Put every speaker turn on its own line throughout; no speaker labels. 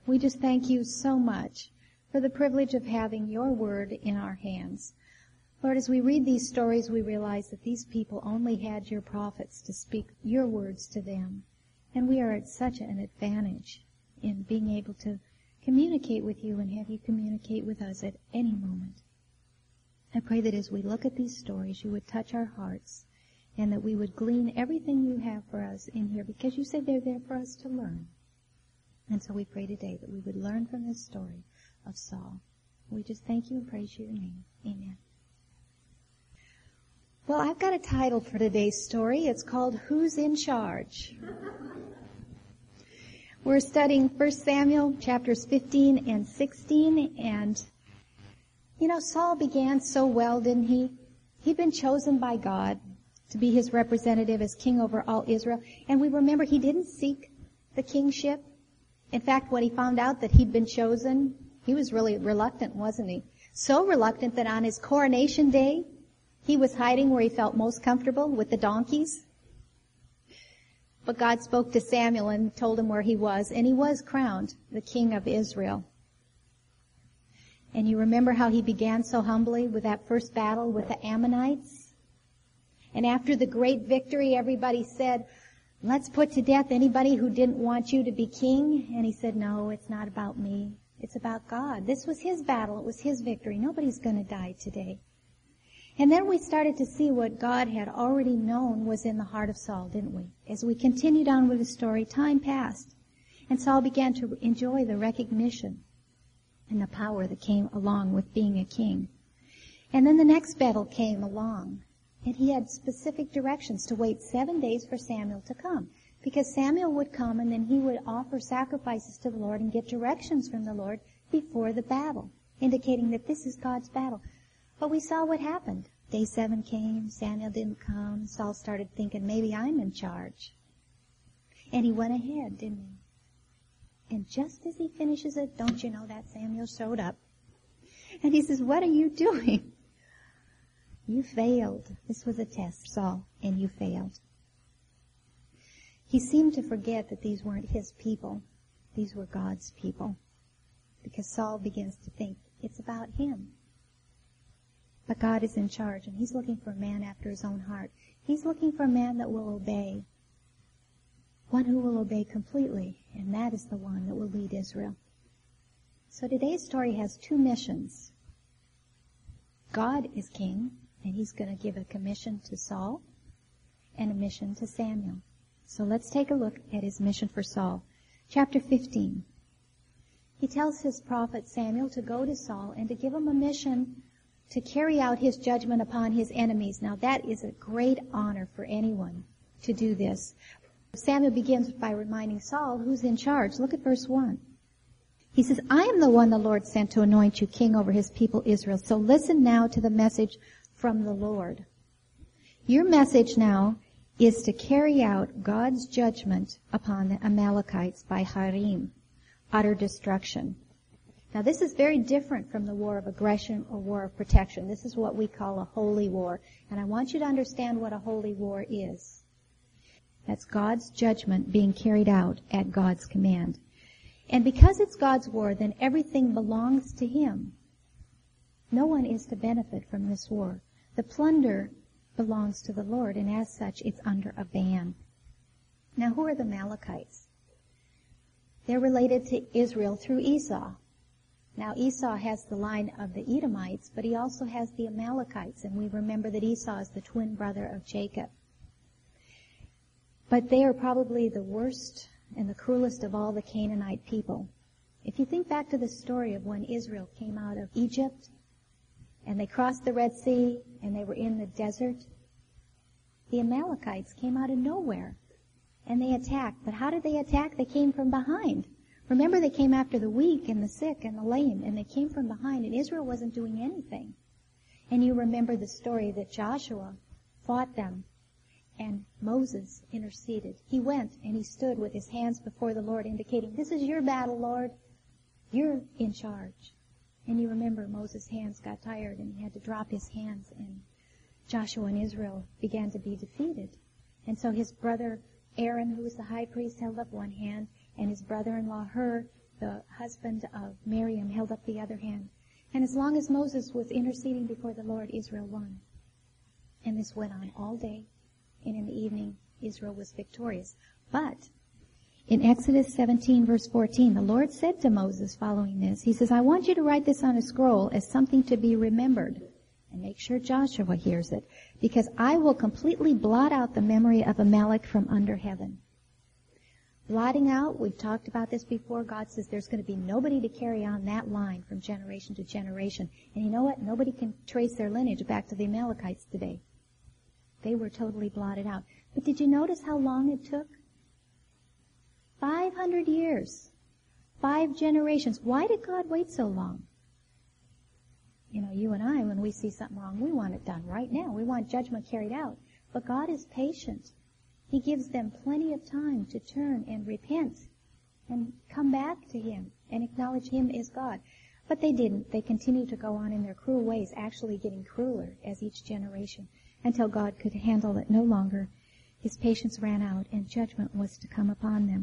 We just thank you so much for the privilege of having your word in our hands. Lord, as we read these stories, we realize that these people only had your prophets to speak your words to them. And we are at such an advantage in being able to communicate with you and have you communicate with us at any moment. I pray that as we look at these stories, you would touch our hearts and that we would glean everything you have for us in here because you said they're there for us to learn. And so we pray today that we would learn from this story of Saul. We just thank you and praise your name. Amen. Well, I've got a title for today's story. It's called Who's in Charge? We're studying 1 Samuel chapters 15 and 16. And, Saul began so well, didn't he? He'd been chosen by God to be his representative as king over all Israel. And we remember he didn't seek the kingship. In fact, when he found out that he'd been chosen, he was really reluctant, wasn't he? So reluctant that on his coronation day, he was hiding where he felt most comfortable with the donkeys. But God spoke to Samuel and told him where he was, and he was crowned the king of Israel. And you remember how he began so humbly with that first battle with the Ammonites? And after the great victory, everybody said, let's put to death anybody who didn't want you to be king. And he said, no, it's not about me. It's about God. This was his battle. It was his victory. Nobody's going to die today. And then we started to see what God had already known was in the heart of Saul, didn't we? As we continued on with the story, time passed. And Saul began to enjoy the recognition and the power that came along with being a king. And then the next battle came along. And he had specific directions to wait 7 days for Samuel to come. Because Samuel would come and then he would offer sacrifices to the Lord and get directions from the Lord before the battle, indicating that this is God's battle. But we saw what happened. Day 7 came, Samuel didn't come. Saul started thinking, maybe I'm in charge. And he went ahead, didn't he? And just as he finishes it, don't you know that Samuel showed up. And he says, what are you doing? You failed. This was a test, Saul, and you failed. He seemed to forget that these weren't his people. These were God's people. Because Saul begins to think it's about him. But God is in charge, and he's looking for a man after his own heart. He's looking for a man that will obey. One who will obey completely, and that is the one that will lead Israel. So today's story has two missions. God is king, and he's going to give a commission to Saul and a mission to Samuel. So let's take a look at his mission for Saul. Chapter 15. He tells his prophet Samuel to go to Saul and to give him a mission to carry out his judgment upon his enemies. Now that is a great honor for anyone to do this. Samuel begins by reminding Saul who's in charge. Look at verse 1. He says, I am the one the Lord sent to anoint you king over his people Israel. So listen now to the message from the Lord. Your message now is to carry out God's judgment upon the Amalekites by Harim, utter destruction. Now this is very different from the war of aggression or war of protection. This is what we call a holy war. And I want you to understand what a holy war is. That's God's judgment being carried out at God's command. And because it's God's war, then everything belongs to him. No one is to benefit from this war. The plunder belongs to the Lord, and as such, it's under a ban. Now, who are the Amalekites? They're related to Israel through Esau. Now, Esau has the line of the Edomites, but he also has the Amalekites, and we remember that Esau is the twin brother of Jacob. But they are probably the worst and the cruelest of all the Canaanite people. If you think back to the story of when Israel came out of Egypt, and they crossed the Red Sea, and they were in the desert, the Amalekites came out of nowhere, and they attacked. But how did they attack? They came from behind. Remember, they came after the weak and the sick and the lame, and they came from behind, and Israel wasn't doing anything. And you remember the story that Joshua fought them, and Moses interceded. He went, and he stood with his hands before the Lord, indicating, this is your battle, Lord. You're in charge. And you remember Moses' hands got tired, and he had to drop his hands, and Joshua and Israel began to be defeated. And so his brother Aaron, who was the high priest, held up one hand, and his brother-in-law Hur the husband of Miriam, held up the other hand. And as long as Moses was interceding before the Lord, Israel won. And this went on all day, and in the evening, Israel was victorious. But in Exodus 17, verse 14, the Lord said to Moses following this, he says, I want you to write this on a scroll as something to be remembered. And make sure Joshua hears it, because I will completely blot out the memory of Amalek from under heaven. Blotting out, we've talked about this before, God says there's going to be nobody to carry on that line from generation to generation. And you know what? Nobody can trace their lineage back to the Amalekites today. They were totally blotted out. But did you notice how long it took? 500 years. 5 generations. Why did God wait so long? You know, you and I, when we see something wrong, we want it done right now. We want judgment carried out. But God is patient. He gives them plenty of time to turn and repent and come back to Him and acknowledge Him as God. But they didn't. They continued to go on in their cruel ways, actually getting crueler as each generation, until God could handle it no longer. His patience ran out and judgment was to come upon them.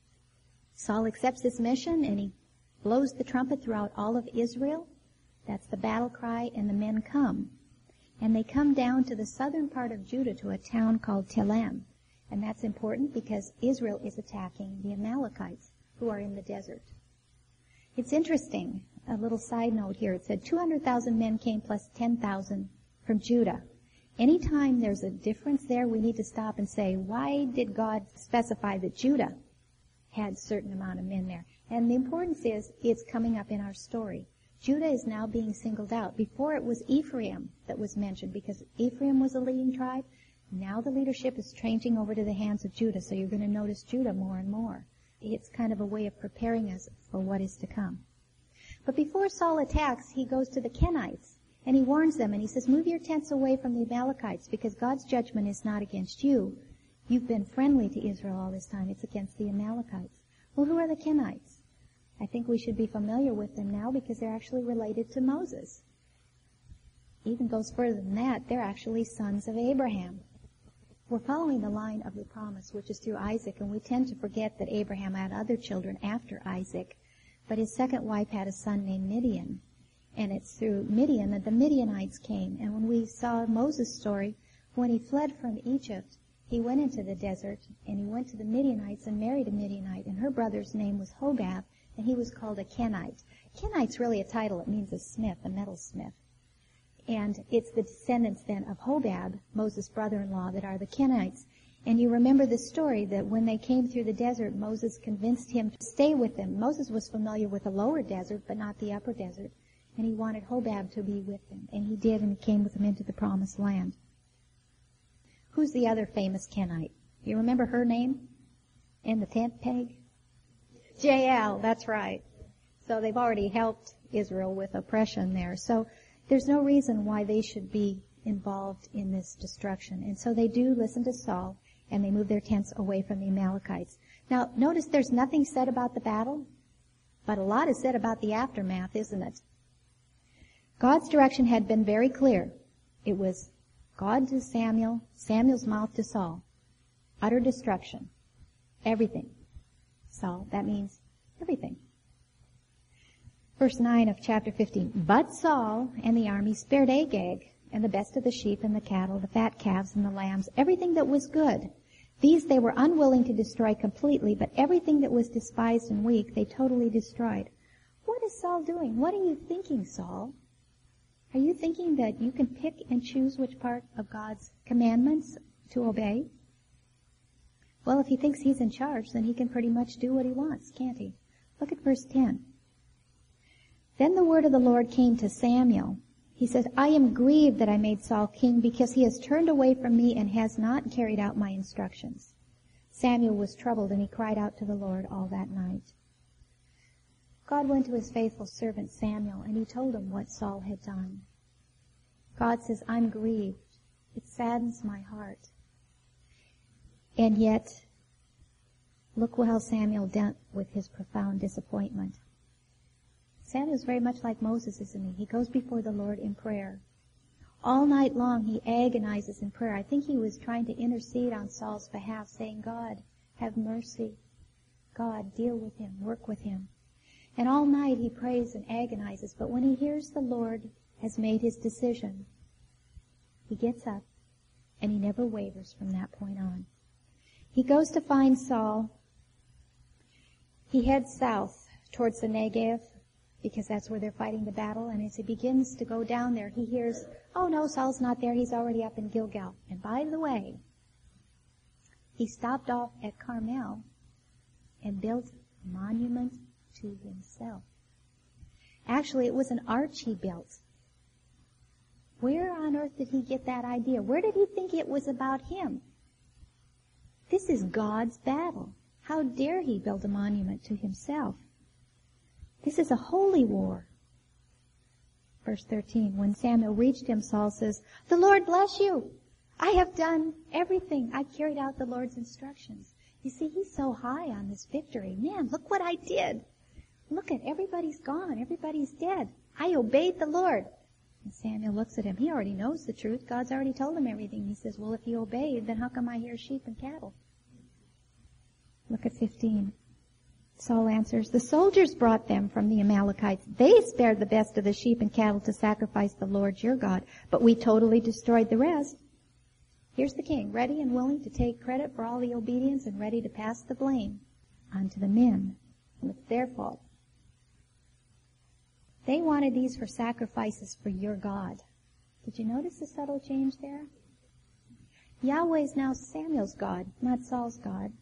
Saul accepts this mission and he blows the trumpet throughout all of Israel. That's the battle cry, and the men come. And they come down to the southern part of Judah to a town called Telam. And that's important because Israel is attacking the Amalekites who are in the desert. It's interesting, a little side note here. It said 200,000 men came plus 10,000 from Judah. Anytime there's a difference there, we need to stop and say, why did God specify that Judah had a certain amount of men there? And the importance is, it's coming up in our story. Judah is now being singled out. Before it was Ephraim that was mentioned because Ephraim was a leading tribe. Now the leadership is changing over to the hands of Judah, so you're going to notice Judah more and more. It's kind of a way of preparing us for what is to come. But before Saul attacks, he goes to the Kenites, and he warns them, and he says, move your tents away from the Amalekites, because God's judgment is not against you. You've been friendly to Israel all this time. It's against the Amalekites. Well, who are the Kenites? I think we should be familiar with them now because they're actually related to Moses. Even goes further than that. They're actually sons of Abraham. We're following the line of the promise, which is through Isaac, and we tend to forget that Abraham had other children after Isaac. But his second wife had a son named Midian. And it's through Midian that the Midianites came. And when we saw Moses' story, when he fled from Egypt, he went into the desert, and he went to the Midianites and married a Midianite, and her brother's name was Hobab, and he was called a Kenite. Kenite's really a title. It means a smith, a metalsmith. And it's the descendants then of Hobab, Moses' brother-in-law, that are the Kenites. And you remember the story that when they came through the desert, Moses convinced him to stay with them. Moses was familiar with the lower desert, but not the upper desert. And he wanted Hobab to be with him. And he did, and he came with them into the promised land. Who's the other famous Kenite? You remember her name? In the tent peg? Jael, that's right. So they've already helped Israel with oppression there. So there's no reason why they should be involved in this destruction. And so they do listen to Saul, and they move their tents away from the Amalekites. Now, notice there's nothing said about the battle, but a lot is said about the aftermath, isn't it? God's direction had been very clear. It was God to Samuel, Samuel's mouth to Saul. Utter destruction. Everything. Saul, that means everything. Verse 9 of chapter 15. But Saul and the army spared Agag, and the best of the sheep and the cattle, the fat calves and the lambs, everything that was good. These they were unwilling to destroy completely, but everything that was despised and weak they totally destroyed. What is Saul doing? What are you thinking, Saul? Are you thinking that you can pick and choose which part of God's commandments to obey? Well, if he thinks he's in charge, then he can pretty much do what he wants, can't he? Look at verse 10. Then the word of the Lord came to Samuel. He says, I am grieved that I made Saul king because he has turned away from me and has not carried out my instructions. Samuel was troubled and he cried out to the Lord all that night. God went to his faithful servant Samuel and he told him what Saul had done. God says, I'm grieved. It saddens my heart. And yet, look how Samuel dealt with his profound disappointment. Samuel's very much like Moses, isn't he? He goes before the Lord in prayer. All night long he agonizes in prayer. I think he was trying to intercede on Saul's behalf, saying, God, have mercy. God, deal with him, work with him. And all night he prays and agonizes, but when he hears the Lord has made his decision, he gets up and he never wavers from that point on. He goes to find Saul. He heads south towards the Negev because that's where they're fighting the battle. And as he begins to go down there, he hears, oh no, Saul's not there. He's already up in Gilgal. And by the way, he stopped off at Carmel and built a monument to himself. Actually, it was an arch he built. Where on earth did he get that idea? Where did he think it was about him? This is God's battle. How dare he build a monument to himself? This is a holy war. Verse 13, when Samuel reached him, Saul says, "The Lord bless you. I have done everything. I carried out the Lord's instructions." You see, he's so high on this victory. Man, look what I did. Look at, everybody's gone. Everybody's dead. I obeyed the Lord. And Samuel looks at him. He already knows the truth. God's already told him everything. He says, well, if you obeyed, then how come I hear sheep and cattle? Look at 15. Saul answers, "The soldiers brought them from the Amalekites. They spared the best of the sheep and cattle to sacrifice the Lord your God, but we totally destroyed the rest." Here's the king, ready and willing to take credit for all the obedience and ready to pass the blame onto the men. It's their fault. They wanted these for sacrifices for your God. Did you notice the subtle change there? Yahweh is now Samuel's God, not Saul's God.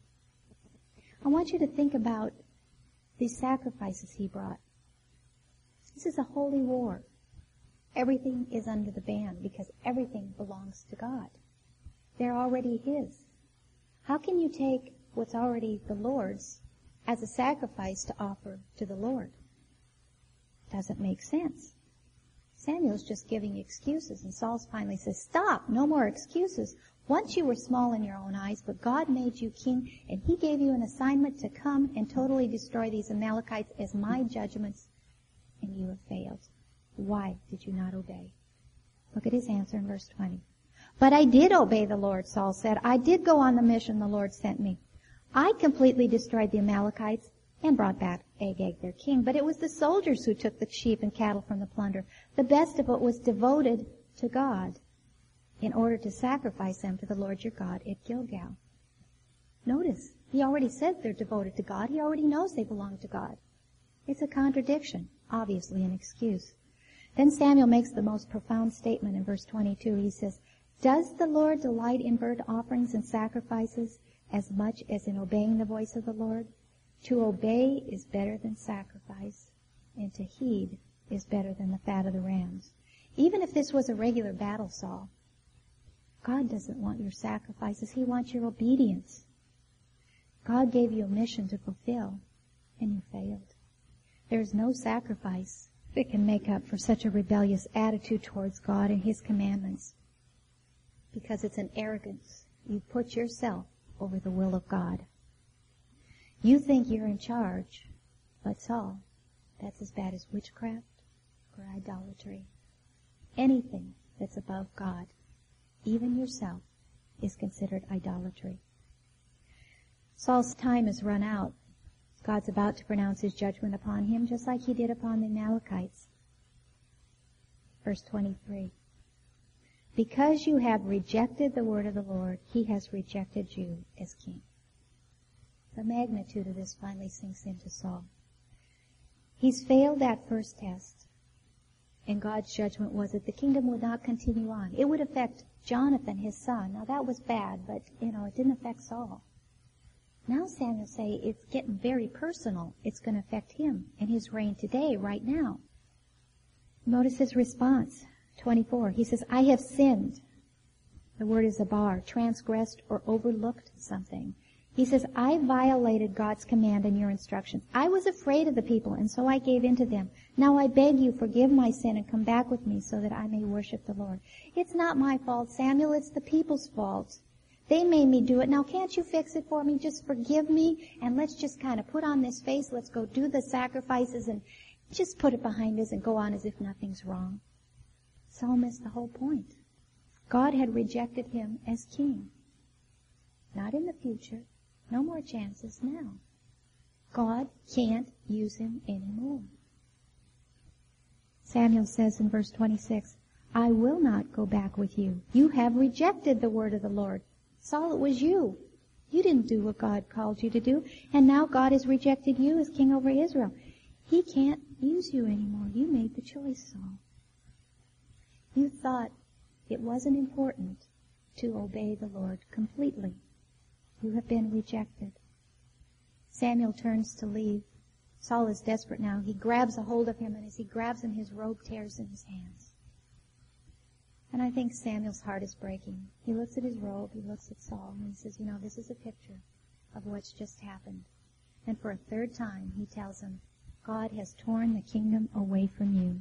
I want you to think about these sacrifices he brought. This is a holy war. Everything is under the ban because everything belongs to God. They're already his. How can you take what's already the Lord's as a sacrifice to offer to the Lord? Doesn't make sense. Samuel's just giving excuses, and Saul finally says, "Stop, no more excuses. Once you were small in your own eyes, but God made you king, and he gave you an assignment to come and totally destroy these Amalekites as my judgments, and you have failed. Why did you not obey?" Look at his answer in verse 20. "But I did obey the Lord," Saul said. "I did go on the mission the Lord sent me. I completely destroyed the Amalekites and brought back Agag, their king. But it was the soldiers who took the sheep and cattle from the plunder. The best of it was devoted to God in order to sacrifice them to the Lord your God at Gilgal." Notice, he already says they're devoted to God. He already knows they belong to God. It's a contradiction, obviously an excuse. Then Samuel makes the most profound statement in verse 22. He says, "Does the Lord delight in burnt offerings and sacrifices as much as in obeying the voice of the Lord? To obey is better than sacrifice, and to heed is better than the fat of the rams." Even if this was a regular battle, Saul, God doesn't want your sacrifices. He wants your obedience. God gave you a mission to fulfill, and you failed. There is no sacrifice that can make up for such a rebellious attitude towards God and his commandments, because it's an arrogance. You put yourself over the will of God. You think you're in charge, but Saul, that's as bad as witchcraft or idolatry. Anything that's above God, even yourself, is considered idolatry. Saul's time has run out. God's about to pronounce his judgment upon him, just like he did upon the Amalekites. Verse 23. "Because you have rejected the word of the Lord, he has rejected you as king." The magnitude of this finally sinks into Saul. He's failed that first test, and God's judgment was that the kingdom would not continue on. It would affect Jonathan, his son. Now that was bad, but, it didn't affect Saul. Now Samuel say it's getting very personal. It's going to affect him and his reign today, right now. Notice his response, 24. He says, "I have sinned." The word is abar, transgressed or overlooked something. He says, "I violated God's command and your instructions. I was afraid of the people, and so I gave in to them. Now I beg you, forgive my sin and come back with me so that I may worship the Lord." It's not my fault, Samuel. It's the people's fault. They made me do it. Now can't you fix it for me? Just forgive me, and let's just kind of put on this face. Let's go do the sacrifices and just put it behind us and go on as if nothing's wrong. Saul missed the whole point. God had rejected him as king. Not in the future. No more chances now. God can't use him anymore. Samuel says in verse 26, I will not go back with you. You have rejected the word of the Lord. Saul, it was you. You didn't do what God called you to do, and now God has rejected you as king over Israel. He can't use you anymore. You made the choice, Saul. You thought it wasn't important to obey the Lord completely. You have been rejected. Samuel turns to leave. Saul is desperate now. He grabs a hold of him, and as he grabs him, his robe tears in his hands. And I think Samuel's heart is breaking. He looks at his robe, he looks at Saul, and he says, this is a picture of what's just happened. And for a third time, he tells him, God has torn the kingdom away from you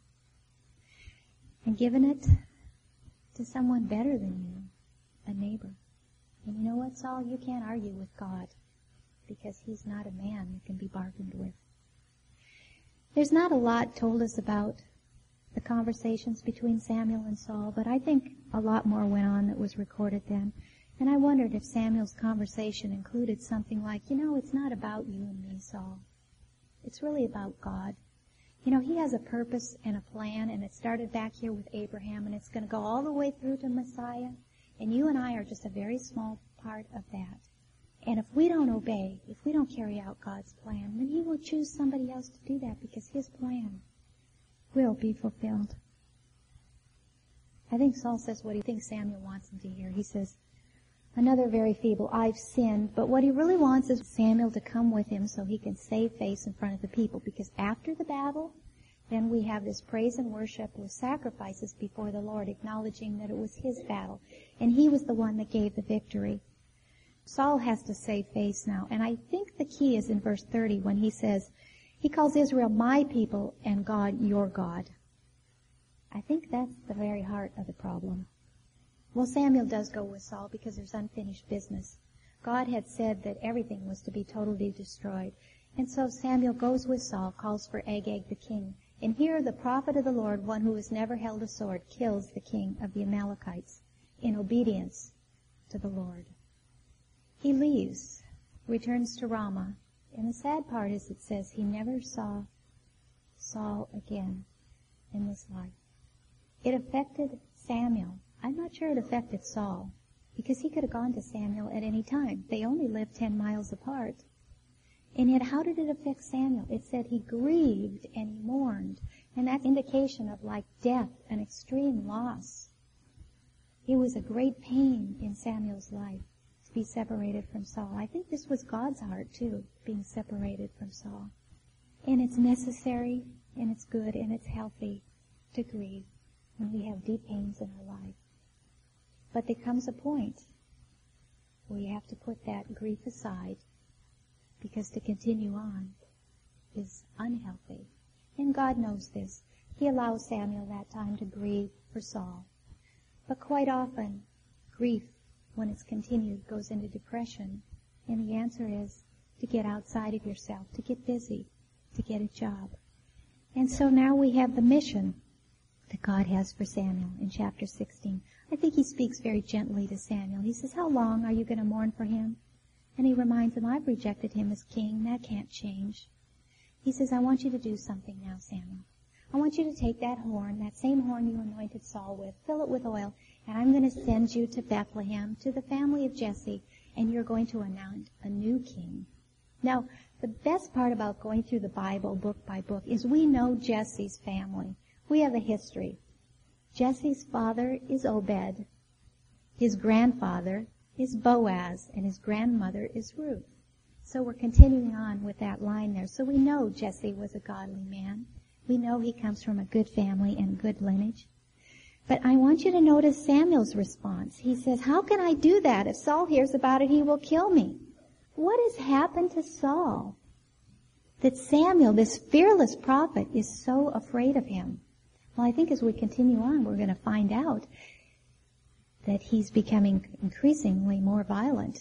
and given it to someone better than you, a neighbor. And you know what, Saul? You can't argue with God because he's not a man that can be bargained with. There's not a lot told us about the conversations between Samuel and Saul, but I think a lot more went on that was recorded then. And I wondered if Samuel's conversation included something like, it's not about you and me, Saul. It's really about God. He has a purpose and a plan, and it started back here with Abraham, and it's going to go all the way through to Messiah, and you and I are just a very small part of that. And if we don't obey, if we don't carry out God's plan, then he will choose somebody else to do that because his plan will be fulfilled. I think Saul says what he thinks Samuel wants him to hear. He says, another very feeble, I've sinned. But what he really wants is Samuel to come with him so he can save face in front of the people. Because after the battle, then we have this praise and worship with sacrifices before the Lord, acknowledging that it was his battle. And he was the one that gave the victory. Saul has to save face now. And I think the key is in verse 30 when he says, he calls Israel my people and God your God. I think that's the very heart of the problem. Well, Samuel does go with Saul because there's unfinished business. God had said that everything was to be totally destroyed. And so Samuel goes with Saul, calls for Agag the king. And here the prophet of the Lord, one who has never held a sword, kills the king of the Amalekites in obedience to the Lord. He leaves, returns to Ramah. And the sad part is it says he never saw Saul again in this life. It affected Samuel. I'm not sure it affected Saul, because he could have gone to Samuel at any time. They only lived 10 miles apart. And yet, how did it affect Samuel? It said he grieved and he mourned. And that's indication of like death, an extreme loss. It was a great pain in Samuel's life to be separated from Saul. I think this was God's heart too, being separated from Saul. And it's necessary, and it's good, and it's healthy to grieve when we have deep pains in our life. But there comes a point where you have to put that grief aside, because to continue on is unhealthy. And God knows this. He allows Samuel that time to grieve for Saul. But quite often, grief, when it's continued, goes into depression. And the answer is to get outside of yourself, to get busy, to get a job. And so now we have the mission that God has for Samuel in chapter 16. I think he speaks very gently to Samuel. He says, how long are you going to mourn for him? And he reminds him, I've rejected him as king. That can't change. He says, I want you to do something now, Samuel. I want you to take that horn, that same horn you anointed Saul with, fill it with oil, and I'm going to send you to Bethlehem, to the family of Jesse, and you're going to anoint a new king. Now, the best part about going through the Bible book by book is we know Jesse's family. We have a history. Jesse's father is Obed. His grandfather is Boaz, and his grandmother is Ruth. So we're continuing on with that line there. So we know Jesse was a godly man. We know he comes from a good family and good lineage. But I want you to notice Samuel's response. He says, how can I do that? If Saul hears about it, he will kill me. What has happened to Saul that Samuel, this fearless prophet, is so afraid of him? Well, I think as we continue on, we're going to find out that he's becoming increasingly more violent.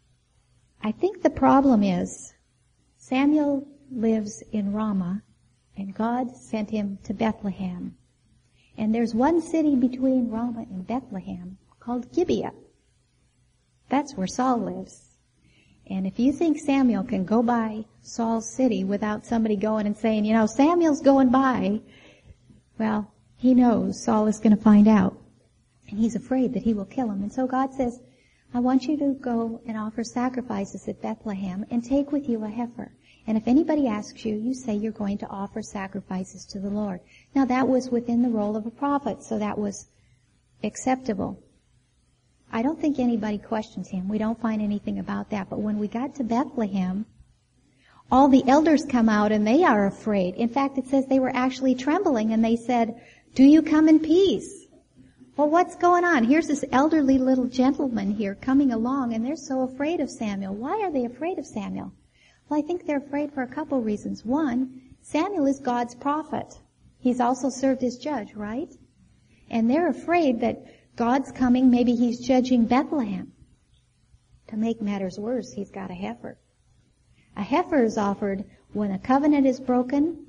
I think the problem is Samuel lives in Ramah, and God sent him to Bethlehem. And there's one city between Ramah and Bethlehem called Gibeah. That's where Saul lives. And if you think Samuel can go by Saul's city without somebody going and saying, Samuel's going by, well, he knows Saul is going to find out. And he's afraid that he will kill him. And so God says, I want you to go and offer sacrifices at Bethlehem and take with you a heifer. And if anybody asks you, you say you're going to offer sacrifices to the Lord. Now that was within the role of a prophet, so that was acceptable. I don't think anybody questions him. We don't find anything about that. But when we got to Bethlehem, all the elders come out and they are afraid. In fact, it says they were actually trembling and they said, do you come in peace? Well, what's going on? Here's this elderly little gentleman here coming along and they're so afraid of Samuel. Why are they afraid of Samuel? Well, I think they're afraid for a couple reasons. One, Samuel is God's prophet. He's also served as judge, right? And they're afraid that God's coming, maybe he's judging Bethlehem. To make matters worse, he's got a heifer. A heifer is offered when a covenant is broken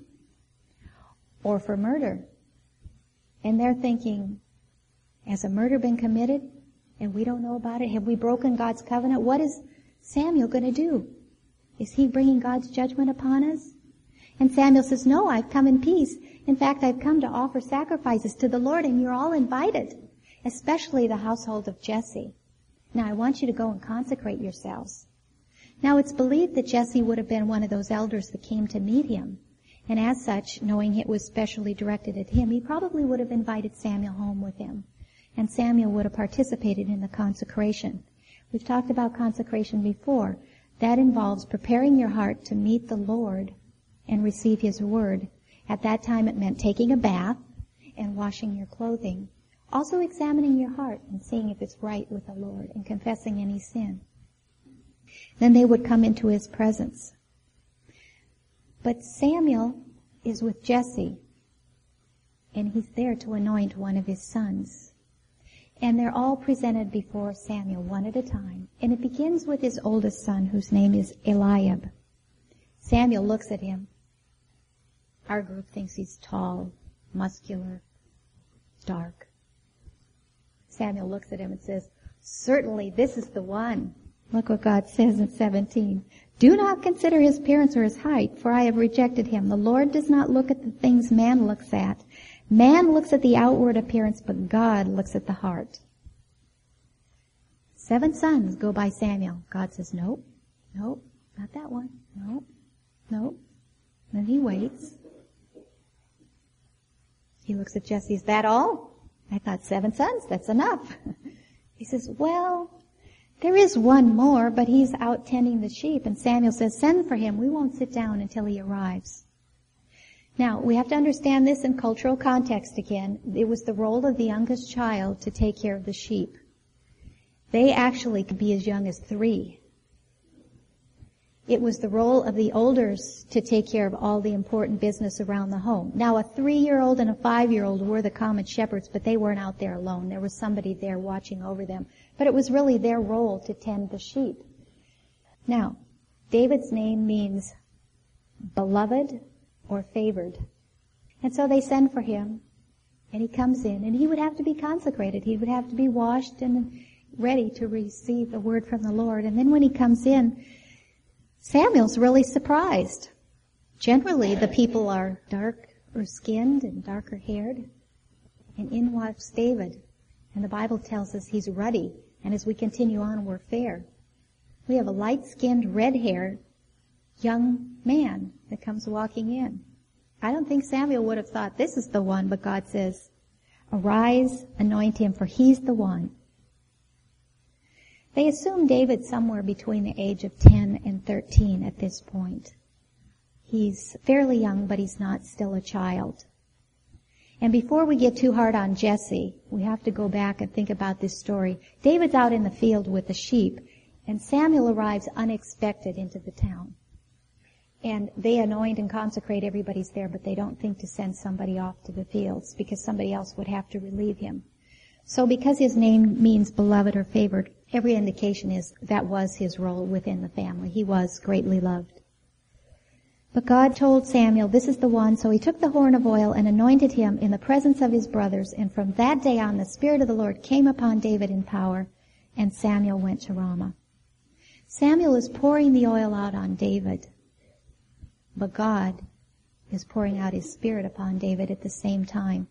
or for murder. And they're thinking, has a murder been committed and we don't know about it? Have we broken God's covenant? What is Samuel going to do? Is he bringing God's judgment upon us? And Samuel says, no, I've come in peace. In fact, I've come to offer sacrifices to the Lord and you're all invited, especially the household of Jesse. Now I want you to go and consecrate yourselves. Now it's believed that Jesse would have been one of those elders that came to meet him. And as such, knowing it was specially directed at him, he probably would have invited Samuel home with him. And Samuel would have participated in the consecration. We've talked about consecration before. That involves preparing your heart to meet the Lord and receive His Word. At that time it meant taking a bath and washing your clothing. Also examining your heart and seeing if it's right with the Lord and confessing any sin. Then they would come into His presence. But Samuel is with Jesse, and he's there to anoint one of his sons. And they're all presented before Samuel one at a time. And it begins with his oldest son, whose name is Eliab. Samuel looks at him. Our group thinks he's tall, muscular, dark. Samuel looks at him and says, certainly this is the one. Look what God says in 17. Do not consider his appearance or his height, for I have rejected him. The Lord does not look at the things man looks at. Man looks at the outward appearance, but God looks at the heart. 7 sons go by Samuel. God says, nope, not that one. Nope. Then he waits. He looks at Jesse. Is that all? I thought 7 sons, that's enough. He says, well, there is one more, but he's out tending the sheep. And Samuel says, send for him. We won't sit down until he arrives. Now, we have to understand this in cultural context again. It was the role of the youngest child to take care of the sheep. They actually could be as young as 3. It was the role of the elders to take care of all the important business around the home. Now, a 3-year-old and a 5-year-old were the common shepherds, but they weren't out there alone. There was somebody there watching over them. But it was really their role to tend the sheep. Now, David's name means beloved or favored. And so they send for him, and he comes in, and he would have to be consecrated. He would have to be washed and ready to receive the word from the Lord. And then when he comes in, Samuel's really surprised. Generally, the people are darker skinned and darker haired. And in walks David. And the Bible tells us he's ruddy. And as we continue on, we're fair. We have a light-skinned, red-haired young man that comes walking in. I don't think Samuel would have thought this is the one, but God says, arise, anoint him, for he's the one. They assume David's somewhere between the age of 10 and 13 at this point. He's fairly young, but he's not still a child. And before we get too hard on Jesse, we have to go back and think about this story. David's out in the field with the sheep, and Samuel arrives unexpected into the town. And they anoint and consecrate everybody's there, but they don't think to send somebody off to the fields because somebody else would have to relieve him. So because his name means beloved or favored, every indication is that was his role within the family. He was greatly loved. But God told Samuel, this is the one, so he took the horn of oil and anointed him in the presence of his brothers, and from that day on the Spirit of the Lord came upon David in power, and Samuel went to Ramah. Samuel is pouring the oil out on David, but God is pouring out his Spirit upon David at the same time.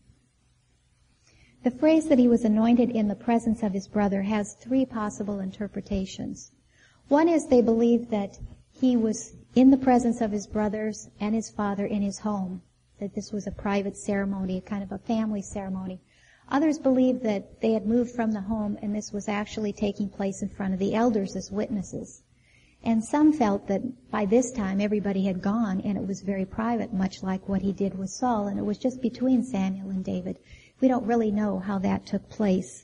The phrase that he was anointed in the presence of his brother has three possible interpretations. One is they believe that he was in the presence of his brothers and his father in his home, that this was a private ceremony, kind of a family ceremony. Others believe that they had moved from the home and this was actually taking place in front of the elders as witnesses. And some felt that by this time everybody had gone and it was very private, much like what he did with Saul, and it was just between Samuel and David. We don't really know how that took place.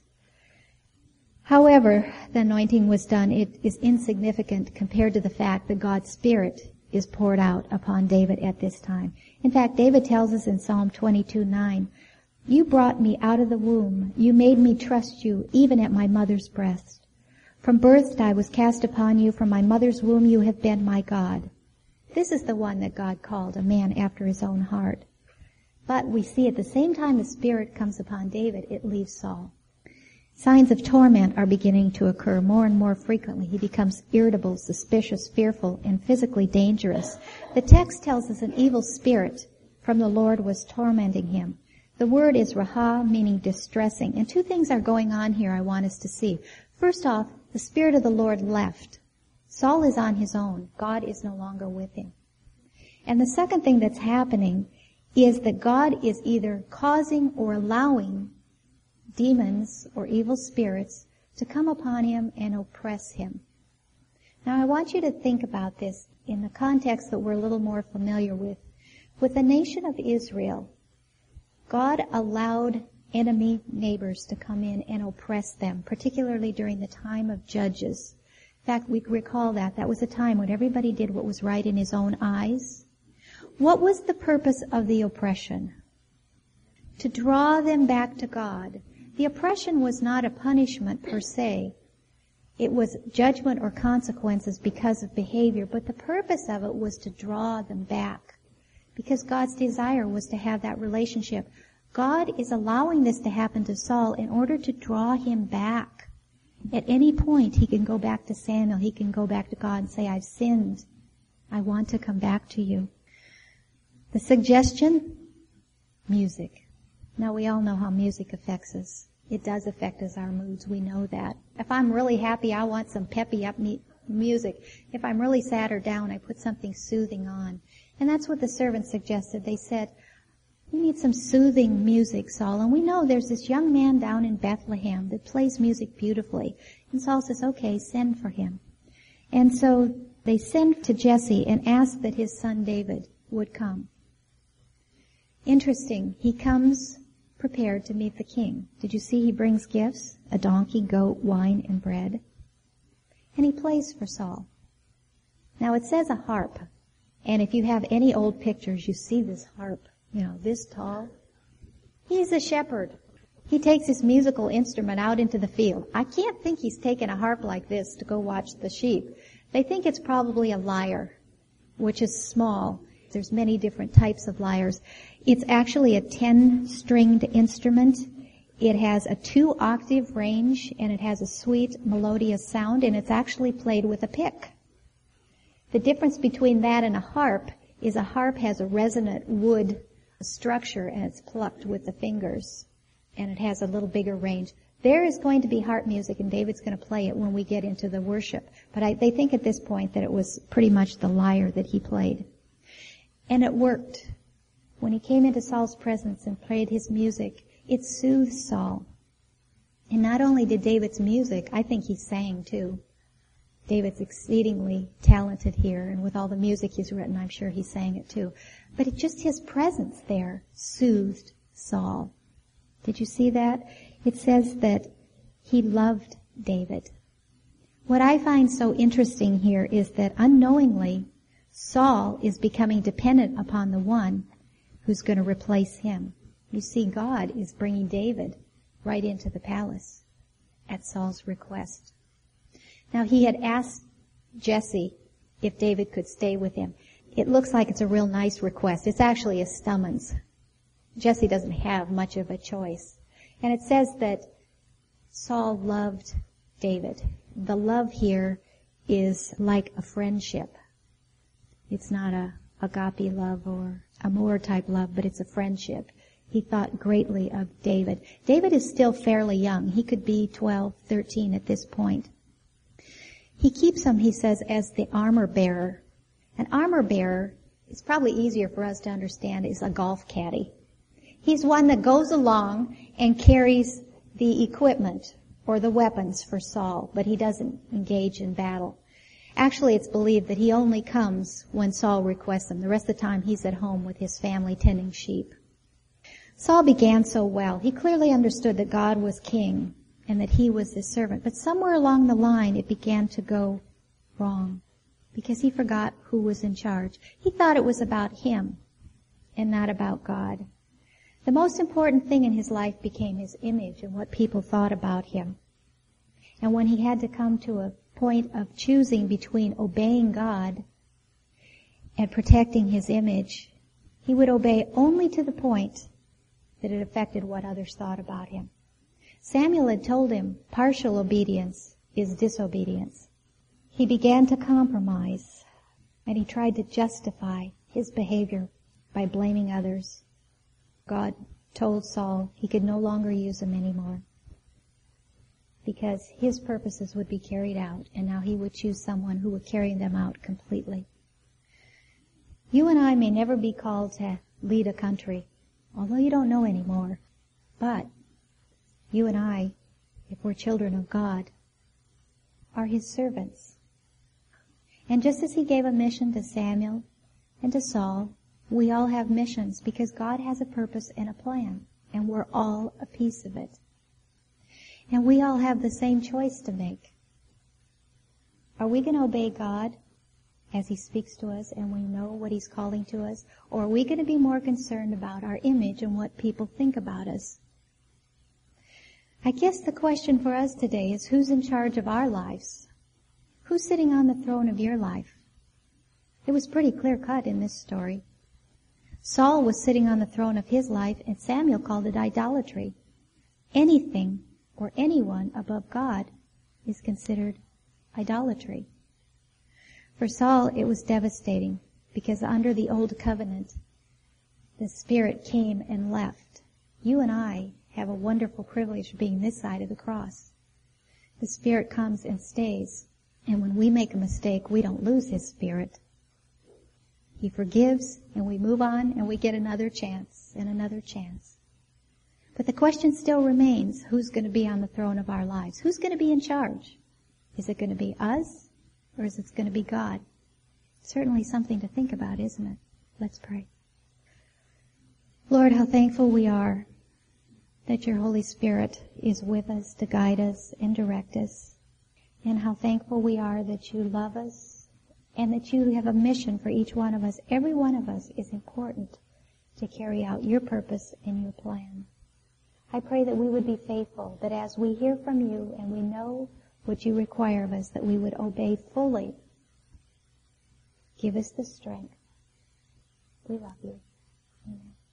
However the anointing was done, it is insignificant compared to the fact that God's Spirit is poured out upon David at this time. In fact, David tells us in Psalm 22:9, "You brought me out of the womb. You made me trust you, even at my mother's breast. From birth I was cast upon you. From my mother's womb you have been my God." This is the one that God called a man after his own heart. But we see at the same time the Spirit comes upon David, it leaves Saul. Signs of torment are beginning to occur more and more frequently. He becomes irritable, suspicious, fearful, and physically dangerous. The text tells us an evil spirit from the Lord was tormenting him. The word is raha, meaning distressing. And two things are going on here I want us to see. First off, the Spirit of the Lord left. Saul is on his own. God is no longer with him. And the second thing that's happening is that God is either causing or allowing demons or evil spirits to come upon him and oppress him. Now I want you to think about this in the context that we're a little more familiar with. With the nation of Israel, God allowed enemy neighbors to come in and oppress them, particularly during the time of Judges. In fact, we recall that. That was a time when everybody did what was right in his own eyes. What was the purpose of the oppression? To draw them back to God. The oppression was not a punishment per se. It was judgment or consequences because of behavior, but the purpose of it was to draw them back. Because God's desire was to have that relationship. God is allowing this to happen to Saul in order to draw him back. At any point, he can go back to Samuel. He can go back to God and say, "I've sinned. I want to come back to you." The suggestion? Music. Now we all know how music affects us. It does affect us, our moods. We know that. If I'm really happy, I want some peppy up music. If I'm really sad or down, I put something soothing on. And that's what the servants suggested. They said, "We need some soothing music, Saul." And we know there's this young man down in Bethlehem that plays music beautifully. And Saul says, "Okay, send for him." And so they send to Jesse and ask that his son David would come. Interesting. He comes prepared to meet the king. Did you see he brings gifts? A donkey, goat, wine, and bread. And he plays for Saul. Now it says a harp. And if you have any old pictures, you see this harp, this tall. He's a shepherd. He takes his musical instrument out into the field. I can't think he's taken a harp like this to go watch the sheep. They think it's probably a lyre, which is small. There's many different types of lyres. It's actually a 10-stringed instrument. It has a 2-octave range, and it has a sweet, melodious sound, and it's actually played with a pick. The difference between that and a harp is a harp has a resonant wood structure, and it's plucked with the fingers, and it has a little bigger range. There is going to be harp music, and David's going to play it when we get into the worship. But they think at this point that it was pretty much the lyre that he played. And it worked. When he came into Saul's presence and played his music, it soothed Saul. And not only did David's music, I think he sang too. David's exceedingly talented here, and with all the music he's written, I'm sure he sang it too. But just his presence there soothed Saul. Did you see that? It says that he loved David. What I find so interesting here is that unknowingly, Saul is becoming dependent upon the one who's going to replace him. You see, God is bringing David right into the palace at Saul's request. Now, he had asked Jesse if David could stay with him. It looks like it's a real nice request. It's actually a summons. Jesse doesn't have much of a choice. And it says that Saul loved David. The love here is like a friendship. It's not a agape love or amour type love, but it's a friendship. He thought greatly of David. David is still fairly young. He could be 12, 13 at this point. He keeps him, he says, as the armor bearer. An armor bearer, it's probably easier for us to understand, is a golf caddy. He's one that goes along and carries the equipment or the weapons for Saul, but he doesn't engage in battle. Actually, it's believed that he only comes when Saul requests him. The rest of the time, he's at home with his family tending sheep. Saul began so well. He clearly understood that God was king and that he was his servant. But somewhere along the line, it began to go wrong because he forgot who was in charge. He thought it was about him and not about God. The most important thing in his life became his image and what people thought about him. And when he had to come to a point of choosing between obeying God and protecting his image, he would obey only to the point that it affected what others thought about him. Samuel had told him partial obedience is disobedience. He began to compromise, and he tried to justify his behavior by blaming others. God told Saul he could no longer use him anymore because his purposes would be carried out, and now he would choose someone who would carry them out completely. You and I may never be called to lead a country, although you don't know anymore. But you and I, if we're children of God, are his servants. And just as he gave a mission to Samuel and to Saul, we all have missions because God has a purpose and a plan, and we're all a piece of it. And we all have the same choice to make. Are we going to obey God as he speaks to us and we know what he's calling to us? Or are we going to be more concerned about our image and what people think about us? I guess the question for us today is, who's in charge of our lives? Who's sitting on the throne of your life? It was pretty clear cut in this story. Saul was sitting on the throne of his life, and Samuel called it idolatry. Anything or anyone above God is considered idolatry. For Saul, it was devastating because under the old covenant, the Spirit came and left. You and I have a wonderful privilege of being this side of the cross. The Spirit comes and stays, and when we make a mistake, we don't lose his Spirit. He forgives, and we move on, and we get another chance and another chance. But the question still remains, who's going to be on the throne of our lives? Who's going to be in charge? Is it going to be us, or is it going to be God? Certainly something to think about, isn't it? Let's pray. Lord, how thankful we are that your Holy Spirit is with us to guide us and direct us. And how thankful we are that you love us and that you have a mission for each one of us. Every one of us is important to carry out your purpose and your plan. I pray that we would be faithful, that as we hear from you and we know what you require of us, that we would obey fully. Give us the strength. We love you. Amen.